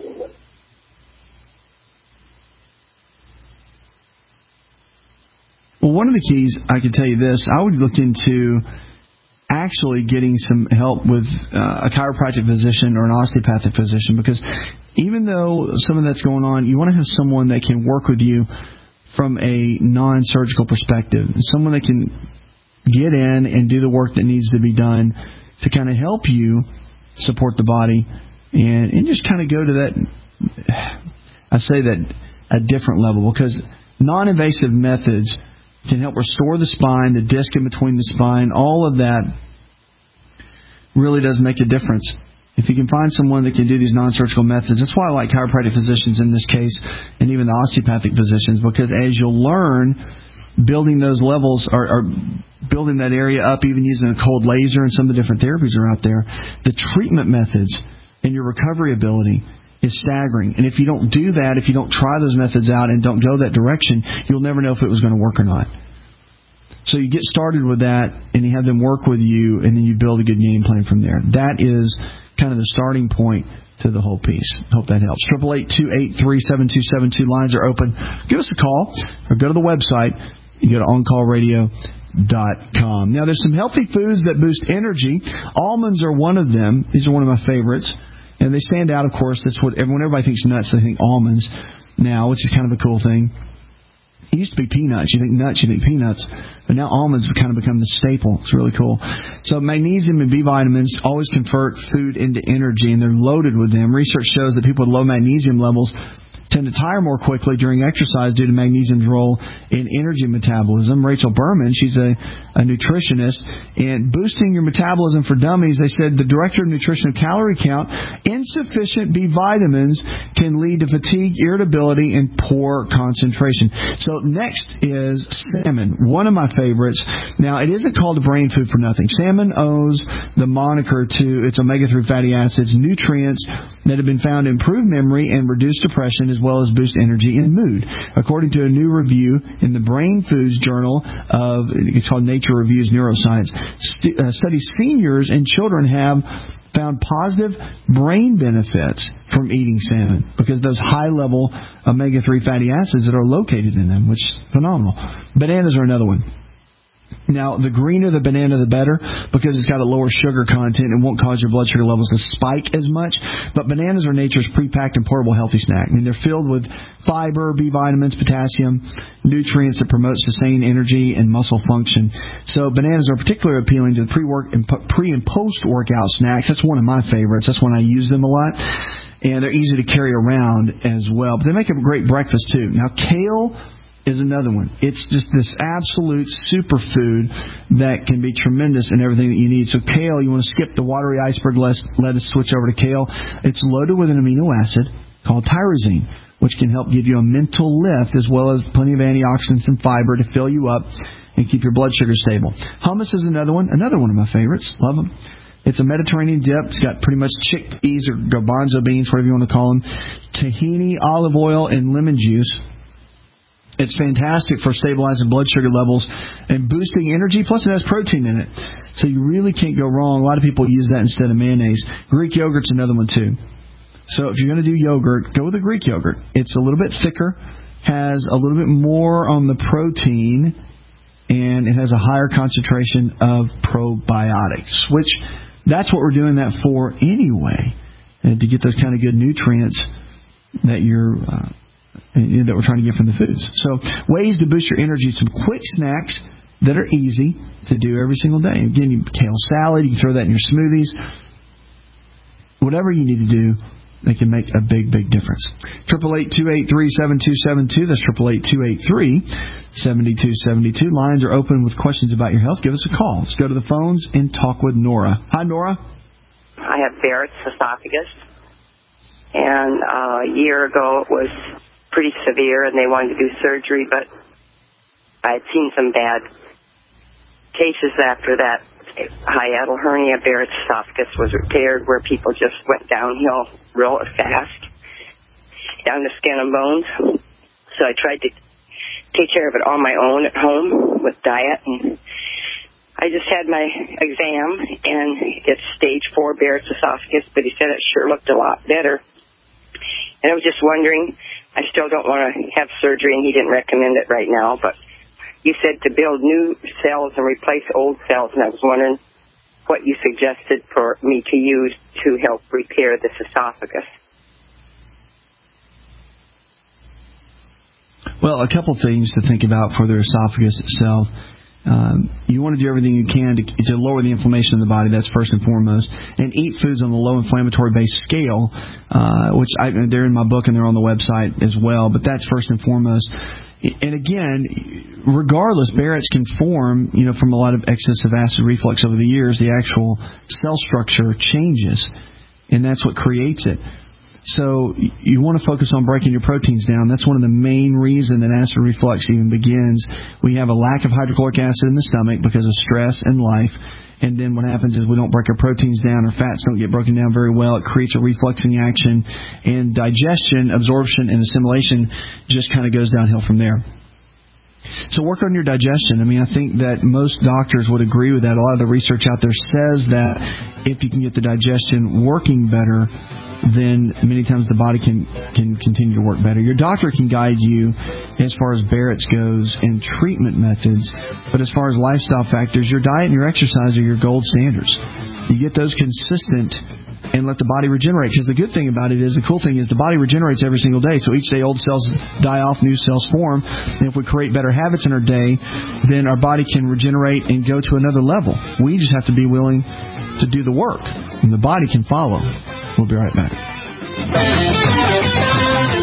Well, one of the keys, I can tell you this, I would look into actually getting some help with uh, a chiropractic physician or an osteopathic physician, because even though some of that's going on, you want to have someone that can work with you from a non-surgical perspective, someone that can get in and do the work that needs to be done to kind of help you support the body and, and just kind of go to that, I say that, a different level, because non-invasive methods can help restore the spine, the disc in between the spine. All of that really does make a difference. If you can find someone that can do these non-surgical methods, that's why I like chiropractic physicians in this case, and even the osteopathic physicians, because as you'll learn, building those levels or, or building that area up, even using a cold laser and some of the different therapies are out there, the treatment methods and your recovery ability is staggering. And if you don't do that, if you don't try those methods out and don't go that direction, you'll never know if it was going to work or not. So you get started with that, and you have them work with you, and then you build a good game plan from there. That is kind of the starting point to the whole piece. Hope that helps. eight eight eight, two eight three, seven two seven two. Lines are open. Give us a call or go to the website. You go to on call radio dot com. Now, there's some healthy foods that boost energy. Almonds are one of them. These are one of my favorites. And they stand out, of course. That's what everyone, everybody thinks nuts. They think almonds now, which is kind of a cool thing. It used to be peanuts. You think nuts, you think peanuts. But now almonds have kind of become the staple. It's really cool. So magnesium and B vitamins always convert food into energy, and they're loaded with them. Research shows that people with low magnesium levels tend to tire more quickly during exercise due to magnesium's role in energy metabolism. Rachel Berman, she's a, a nutritionist, and boosting your metabolism for dummies, they said the director of nutrition of Calorie Count, insufficient B vitamins can lead to fatigue, irritability, and poor concentration. So next is salmon, one of my favorites. Now, it isn't called a brain food for nothing. Salmon owes the moniker to its omega three fatty acids, nutrients that have been found to improve memory and reduce depression, as well as boost energy and mood. According to a new review in the Brain Foods Journal of, it's called Nature Reviews Neuroscience, st- uh, studies seniors and children have found positive brain benefits from eating salmon because of those high-level omega three fatty acids that are located in them, which is phenomenal. Bananas are another one. Now, the greener the banana, the better, because it's got a lower sugar content and won't cause your blood sugar levels to spike as much. But bananas are nature's pre-packed and portable healthy snack. I mean, they're filled with fiber, B vitamins, potassium, nutrients that promote sustained energy and muscle function. So bananas are particularly appealing to the pre-work and pre- and post-workout snacks. That's one of my favorites. That's when I use them a lot. And they're easy to carry around as well. But they make a great breakfast, too. Now, kale is another one. It's just this absolute superfood that can be tremendous in everything that you need. So kale, you want to skip the watery iceberg lettuce, switch over to kale. It's loaded with an amino acid called tyrosine, which can help give you a mental lift as well as plenty of antioxidants and fiber to fill you up and keep your blood sugar stable. Hummus is another one, another one of my favorites. Love them. It's a Mediterranean dip. It's got pretty much chickpeas or garbanzo beans, whatever you want to call them, tahini, olive oil, and lemon juice. It's fantastic for stabilizing blood sugar levels and boosting energy, plus it has protein in it. So you really can't go wrong. A lot of people use that instead of mayonnaise. Greek yogurt's another one, too. So if you're going to do yogurt, go with the Greek yogurt. It's a little bit thicker, has a little bit more on the protein, and it has a higher concentration of probiotics, which that's what we're doing that for anyway, and to get those kind of good nutrients that you're... Uh, that we're trying to get from the foods. So ways to boost your energy, some quick snacks that are easy to do every single day. Again, you kale salad, you can throw that in your smoothies. Whatever you need to do, they can make a big, big difference. eight eight eight, two eight three, seven two seven two. That's eight eight eight, two eight three, seven two seven two. Lines are open with questions about your health. Give us a call. Let's go to the phones and talk with Nora. Hi, Nora.
I have Barrett's esophagus. And uh, a year ago it was pretty severe, and they wanted to do surgery, but I had seen some bad cases after that. Hiatal hernia, Barrett's esophagus was repaired, where people just went downhill real fast, down to skin and bones. So I tried to take care of it on my own at home with diet, and I just had my exam, and it's stage four Barrett's esophagus, but he said it sure looked a lot better. And I was just wondering, I still don't want to have surgery, and he didn't recommend it right now, but you said to build new cells and replace old cells, and I was wondering what you suggested for me to use to help repair this esophagus.
Well, a couple things to think about for the esophagus itself. Um, you want to do everything you can to, to lower the inflammation in the body. That's first and foremost. And eat foods on the low inflammatory base scale, uh, which I, they're in my book and they're on the website as well. But that's first and foremost. And again, regardless, Barrett's can form, you know, from a lot of excessive acid reflux over the years. The actual cell structure changes, and that's what creates it. So you want to focus on breaking your proteins down. That's one of the main reasons that acid reflux even begins. We have a lack of hydrochloric acid in the stomach because of stress and life. And then what happens is we don't break our proteins down. Our fats don't get broken down very well. It creates a refluxing action. And digestion, absorption, and assimilation just kind of goes downhill from there. So work on your digestion. I mean, I think that most doctors would agree with that. A lot of the research out there says that if you can get the digestion working better, then many times the body can, can continue to work better. Your doctor can guide you as far as Barrett's goes and treatment methods, but as far as lifestyle factors, your diet and your exercise are your gold standards. You get those consistent and let the body regenerate, because the good thing about it is, the cool thing is, the body regenerates every single day. So each day old cells die off, new cells form, and if we create better habits in our day, then our body can regenerate and go to another level. We just have to be willing to do the work, and the body can follow. We'll be right back.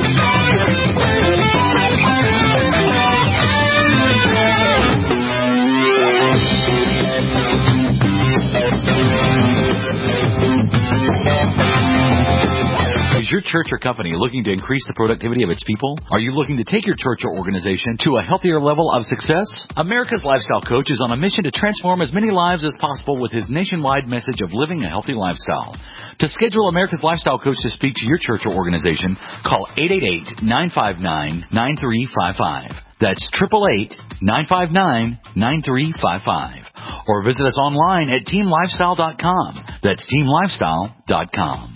Is your church or company looking to increase the productivity of its people? Are you looking to take your church or organization to a healthier level of success? America's Lifestyle Coach is on a mission to transform as many lives as possible with his nationwide message of living a healthy lifestyle. To schedule America's Lifestyle Coach to speak to your church or organization, call eight eight eight, nine five nine, nine three five five. That's eight eight eight, nine five nine, nine three five five. Or visit us online at team lifestyle dot com. That's team lifestyle dot com.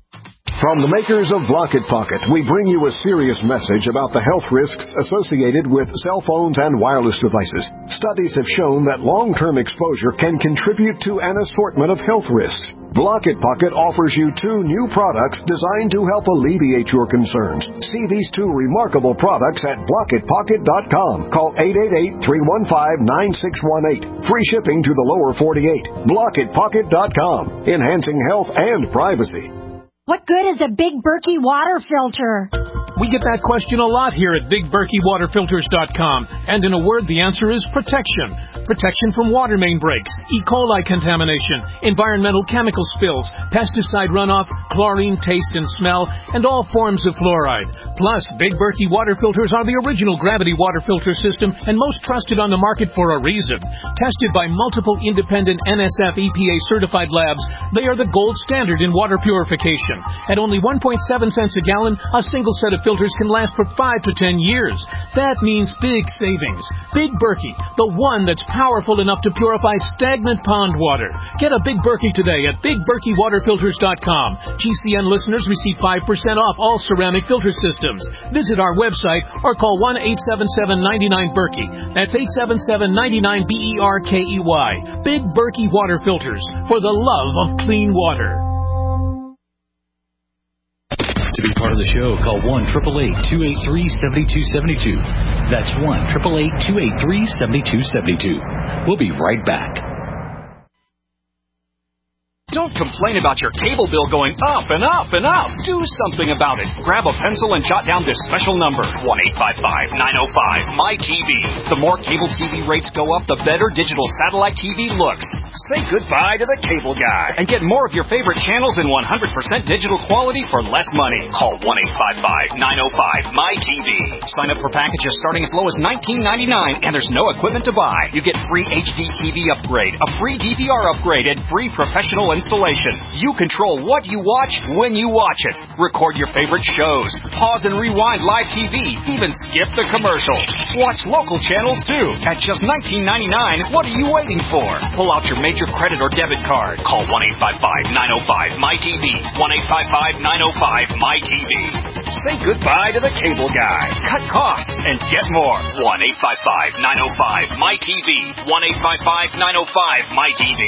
From the makers of Block It Pocket, we bring you a serious message about the health risks associated with cell phones and wireless devices. Studies have shown that long-term exposure can contribute to an assortment of health risks. Block It Pocket offers you two new products designed to help alleviate your concerns. See these two remarkable products at block it pocket dot com. Call eight eight eight, three one five, nine six one eight. Free shipping to the lower forty-eight. block it pocket dot com. Enhancing health and privacy.
What good is a Big Berkey water filter?
We get that question a lot here at big berkey water filters dot com. And in a word, the answer is protection. Protection from water main breaks, E. coli contamination, environmental chemical spills, pesticide runoff, chlorine taste and smell, and all forms of fluoride. Plus, Big Berkey water filters are the original gravity water filter system and most trusted on the market for a reason. Tested by multiple independent N S F E P A certified labs, they are the gold standard in water purification. At only one point seven cents a gallon, a single set of filters can last for five to ten years. That means big savings. Big Berkey, the one that's powerful enough to purify stagnant pond water. Get a Big Berkey today at big berkey water filters dot com. G C N listeners receive five percent off all ceramic filter systems. Visit our website or call one eight seven seven, nine nine, Berkey. That's eight seven seven, nine nine, B E R K E Y. Big Berkey Water Filters, for the love of clean water.
To be part of the show, call one eight eight eight, two eight three, seven two seven two. That's one eight eight eight, two eight three, seven two seven two. We'll be right back.
Don't complain about your cable bill going up and up and up. Do something about it. Grab a pencil and jot down this special number, one eight five five, nine oh five, M Y T V. The more cable T V rates go up, the better digital satellite T V looks. Say goodbye to the cable guy and get more of your favorite channels in one hundred percent digital quality for less money. Call one eight five five, nine oh five, M Y T V. Sign up for packages starting as low as nineteen ninety-nine, and there's no equipment to buy. You get free H D T V upgrade, a free D V R upgrade, and free professional installation. You control what you watch when you watch it. Record your favorite shows. Pause and rewind live T V. Even skip the commercials. Watch local channels too. At just nineteen ninety-nine, what are you waiting for? Pull out your major credit or debit card. Call one eight five five, nine oh five, M Y T V. one eight five five, nine oh five, M Y T V. Say goodbye to the cable guy. Cut costs and get more. one eight five five, nine oh five, M Y T V. one eight five five, nine oh five, M Y T V.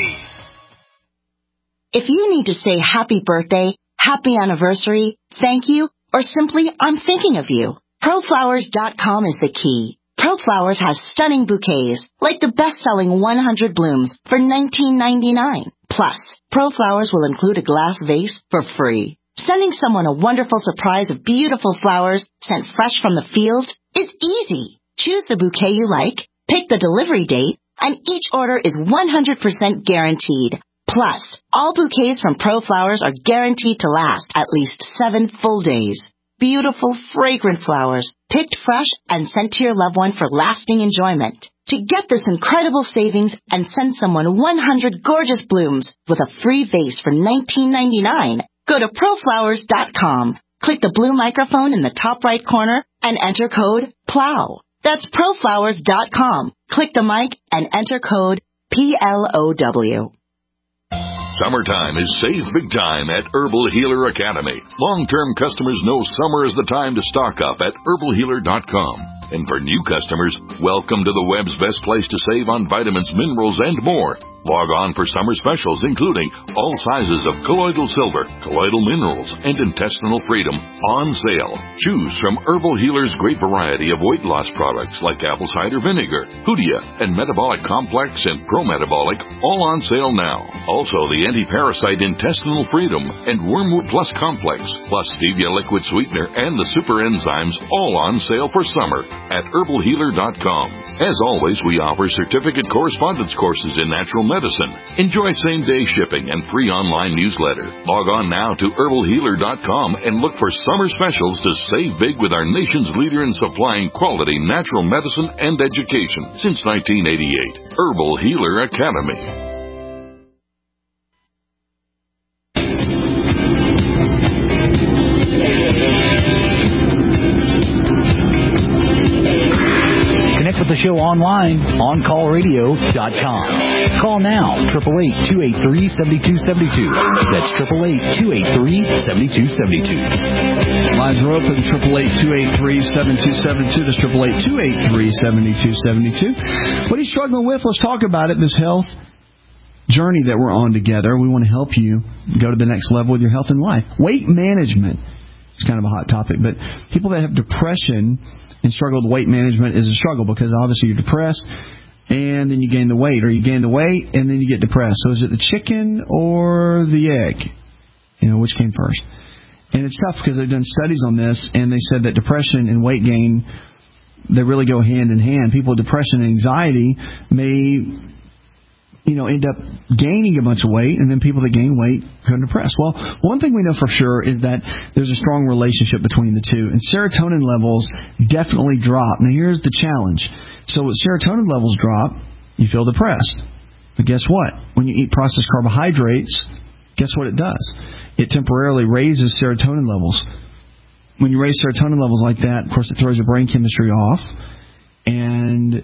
If you need to say happy birthday, happy anniversary, thank you, or simply I'm thinking of you, pro flowers dot com is the key. ProFlowers has stunning bouquets, like the best-selling one hundred blooms for nineteen ninety-nine. Plus, ProFlowers will include a glass vase for free. Sending someone a wonderful surprise of beautiful flowers sent fresh from the field is easy. Choose the bouquet you like, pick the delivery date, and each order is one hundred percent guaranteed. Plus, all bouquets from ProFlowers are guaranteed to last at least seven full days. Beautiful, fragrant flowers, picked fresh and sent to your loved one for lasting enjoyment. To get this incredible savings and send someone one hundred gorgeous blooms with a free vase for nineteen ninety-nine, go to pro flowers dot com. Click the blue microphone in the top right corner and enter code PLOW. That's pro flowers dot com. Click the mic and enter code P L O W.
Summertime is save big time at Herbal Healer Academy. Long-term customers know summer is the time to stock up at herbal healer dot com. And for new customers, welcome to the web's best place to save on vitamins, minerals, and more.
Log on for summer specials, including all sizes of colloidal silver, colloidal minerals, and intestinal freedom on sale. Choose from Herbal Healer's great variety of weight loss products like apple cider vinegar, Hoodia, and Metabolic Complex and Pro-Metabolic, all on sale now. Also, the anti-parasite intestinal freedom and Wormwood Plus Complex, plus Stevia liquid sweetener and the super enzymes, all on sale for summer at herbal healer dot com. As always, we offer certificate correspondence courses in natural medicine. Enjoy same-day shipping and free online newsletter. Log on now to herbal healer dot com and look for summer specials to save big with our nation's leader in supplying quality natural medicine and education since nineteen eighty-eight. Herbal Healer Academy.
Connect with the show online, on call radio dot com. Call now, eight eight eight, two eight three, seven two seven two. That's eight eight eight, two eight three, seven two seven two.
Lines are open, eight eight eight, two eight three, seven two seven two. That's eight eight eight, two eight three, seven two seven two. What are you struggling with? Let's talk about it, this health journey that we're on together. We want to help you go to the next level with your health and life. Weight management. It's kind of a hot topic, but people that have depression and struggle with weight management is a struggle because obviously you're depressed and then you gain the weight, or you gain the weight and then you get depressed. So is it the chicken or the egg? You know, which came first? And it's tough because they've done studies on this, and they said that depression and weight gain, they really go hand in hand. People with depression and anxiety may, you know, end up gaining a bunch of weight, and then people that gain weight become depressed. Well, one thing we know for sure is that there's a strong relationship between the two, and serotonin levels definitely drop. Now, here's the challenge. So when serotonin levels drop, you feel depressed. But guess what? When you eat processed carbohydrates, guess what it does? It temporarily raises serotonin levels. When you raise serotonin levels like that, of course, it throws your brain chemistry off, and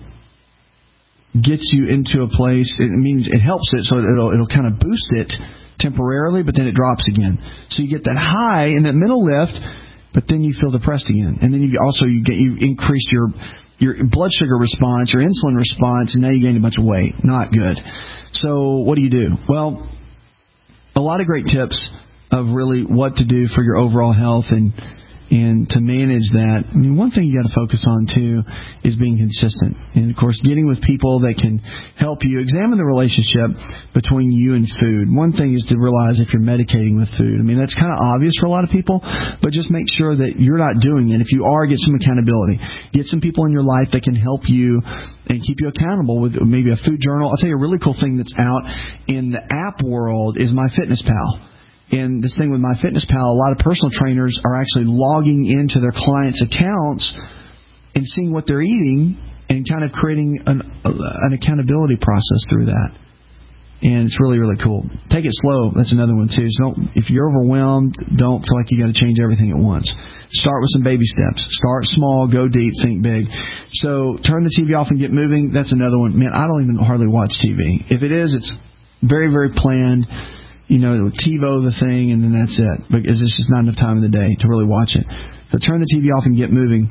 gets you into a place, it means it helps it, so it'll it'll kind of boost it temporarily, but then it drops again. So you get that high and that mental lift, but then you feel depressed again. And then you also you get you increase your your blood sugar response, your insulin response, and now you gain a bunch of weight. Not good. So what do you do? Well, a lot of great tips of really what to do for your overall health and And to manage that, I mean, one thing you got to focus on, too, is being consistent. And, of course, getting with people that can help you. Examine the relationship between you and food. One thing is to realize if you're medicating with food. I mean, that's kind of obvious for a lot of people, but just make sure that you're not doing it. If you are, get some accountability. Get some people in your life that can help you and keep you accountable with maybe a food journal. I'll tell you a really cool thing that's out in the app world is MyFitnessPal. And this thing with MyFitnessPal, a lot of personal trainers are actually logging into their clients' accounts and seeing what they're eating and kind of creating an, an accountability process through that. And it's really, really cool. Take it slow. That's another one, too. So don't, if you're overwhelmed, don't feel like you got to change everything at once. Start with some baby steps. Start small, go deep, think big. So turn the T V off and get moving. That's another one. Man, I don't even hardly watch T V. If it is, it's very, very planned. You know, TiVo the thing, and then that's it. Because it's just not enough time in the day to really watch it. So turn the T V off and get moving.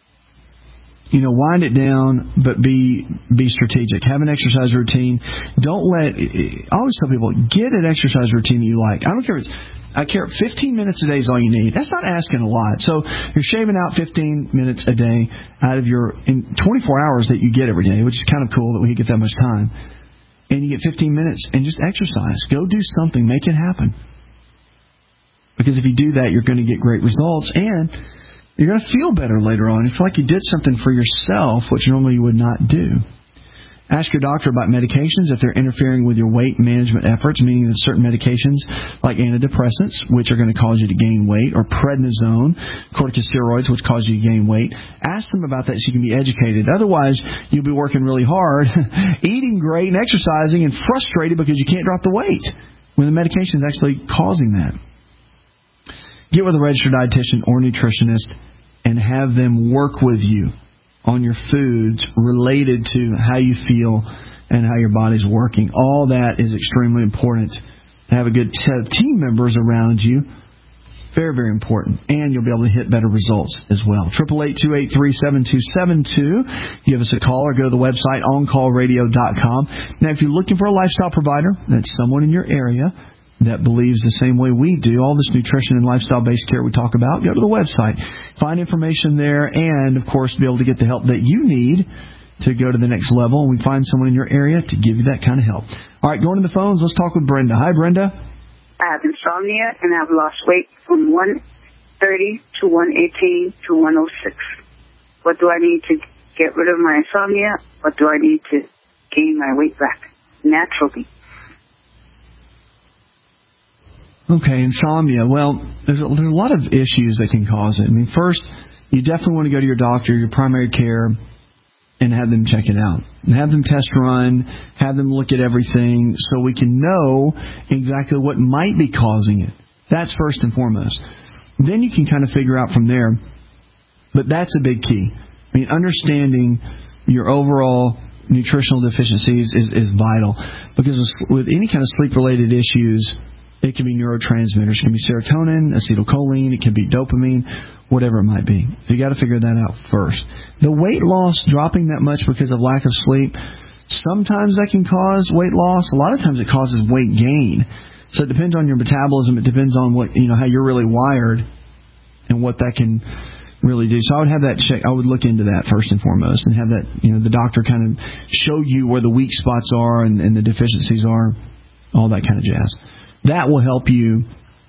You know, wind it down, but be be strategic. Have an exercise routine. Don't let. I always tell people, get an exercise routine that you like. I don't care if it's. I care. fifteen minutes a day is all you need. That's not asking a lot. So you're shaving out fifteen minutes a day out of your in twenty-four hours that you get every day, which is kind of cool that we get that much time. And you get fifteen minutes and just exercise. Go do something. Make it happen. Because if you do that, you're going to get great results, and you're going to feel better later on. You feel like you did something for yourself, which normally you would not do. Ask your doctor about medications if they're interfering with your weight management efforts, meaning that certain medications like antidepressants, which are going to cause you to gain weight, or prednisone, corticosteroids, which cause you to gain weight. Ask them about that so you can be educated. Otherwise, you'll be working really hard, eating great and exercising, and frustrated because you can't drop the weight when the medication is actually causing that. Get with a registered dietitian or nutritionist and have them work with you on your foods related to how you feel and how your body's working. All that is extremely important. To have a good set of team members around you Very, very important. And you'll be able to hit better results as well. eight eight eight, two eight three, seven two seven two. Give us a call or go to the website on call radio dot com. Now, if you're looking for a lifestyle provider, that's someone in your area that believes the same way we do, all this nutrition and lifestyle-based care we talk about, go to the website. Find information there and, of course, be able to get the help that you need to go to the next level. And we find someone in your area to give you that kind of help. All right, going to the phones, let's talk with Brenda. Hi, Brenda.
I have insomnia, and I've lost weight from one thirty to one eighteen to one oh six. What do I need to get rid of my insomnia? What do I need to gain my weight back naturally?
Okay, insomnia. Well, there's a, there's a lot of issues that can cause it. I mean, first, you definitely want to go to your doctor, your primary care, and have them check it out. And have them test run, have them look at everything so we can know exactly what might be causing it. That's first and foremost. Then you can kind of figure out from there. But that's a big key. I mean, understanding your overall nutritional deficiencies is, is vital. Because with any kind of sleep-related issues, it can be neurotransmitters. It can be serotonin, acetylcholine, it can be dopamine, whatever it might be. So you got to figure that out first. The weight loss, dropping that much because of lack of sleep, sometimes that can cause weight loss. A lot of times it causes weight gain. So it depends on your metabolism. It depends on what, you know, how you're really wired and what that can really do. So I would have that check. I would look into that first and foremost and have that, you know, the doctor kind of show you where the weak spots are and, and the deficiencies are, all that kind of jazz. That will help you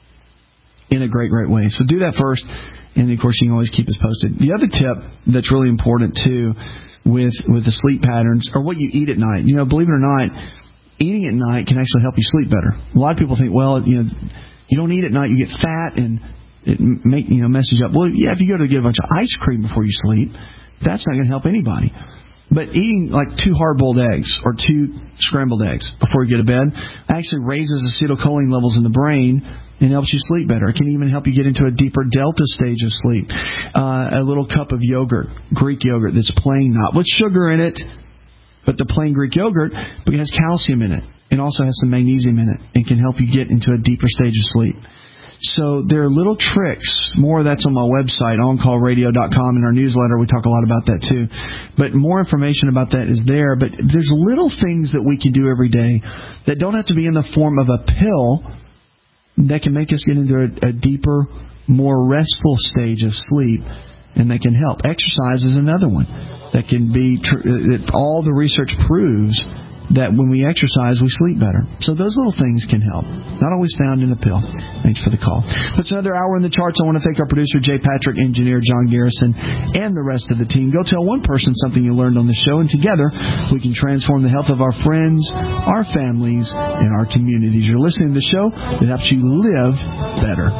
in a great, great way. So do that first, and, of course, you can always keep us posted. The other tip that's really important, too, with with the sleep patterns, or what you eat at night. You know, believe it or not, eating at night can actually help you sleep better. A lot of people think, well, you know, you don't eat at night, you get fat, and it make you know messes you up. Well, yeah, if you go to get a bunch of ice cream before you sleep, that's not going to help anybody. But eating like two hard-boiled eggs or two scrambled eggs before you go to bed actually raises acetylcholine levels in the brain and helps you sleep better. It can even help you get into a deeper delta stage of sleep. Uh, a little cup of yogurt, Greek yogurt that's plain, not with sugar in it, but the plain Greek yogurt, but it has calcium in it and also has some magnesium in it and can help you get into a deeper stage of sleep. So there are little tricks. More of that's on my website, on call radio dot com. In our newsletter, we talk a lot about that, too. But more information about that is there. But there's little things that we can do every day that don't have to be in the form of a pill that can make us get into a, a deeper, more restful stage of sleep, and that can help. Exercise is another one that can be, tr- that all the research proves that when we exercise, we sleep better. So those little things can help. Not always found in a pill. Thanks for the call. It's another hour in the charts. I want to thank our producer, Jay Patrick, engineer John Garrison, and the rest of the team. Go tell one person something you learned on the show, and together we can transform the health of our friends, our families, and our communities. You're listening to the show that helps you live better.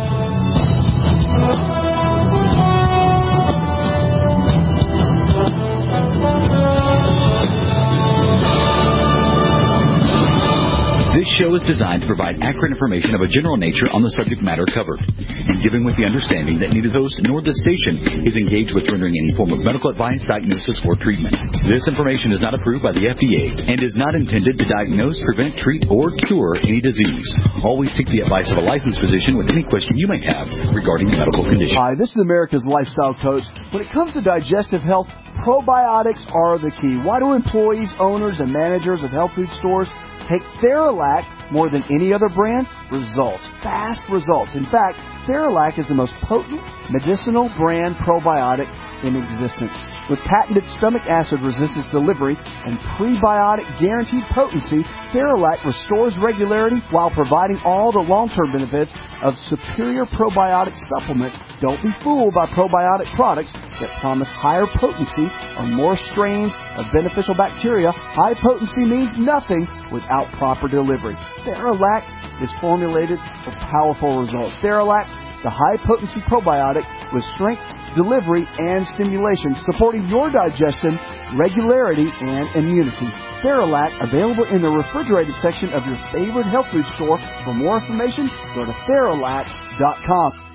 This show is designed to provide accurate information of a general nature on the subject matter covered, and given with the understanding that neither host nor the station is engaged with rendering any form of medical advice, diagnosis, or treatment. This information is not approved by the F D A and is not intended to diagnose, prevent, treat, or cure any disease. Always seek the advice of a licensed physician with any question you may have regarding a medical condition.
Hi, this is America's Lifestyle Coach. When it comes to digestive health, probiotics are the key. Why do employees, owners, and managers of health food stores take Theralac more than any other brand? Results. Fast results. In fact, Theralac is the most potent medicinal brand probiotic in existence. With patented stomach acid resistance delivery and prebiotic guaranteed potency, Theralac restores regularity while providing all the long-term benefits of superior probiotic supplements. Don't be fooled by probiotic products that promise higher potency or more strains of beneficial bacteria. High potency means nothing without proper delivery. Theralac is formulated for powerful results. Theralac, the high-potency probiotic with strength, delivery, and stimulation, supporting your digestion, regularity, and immunity. Theralac, available in the refrigerated section of your favorite health food store. For more information, go to Theralac dot com.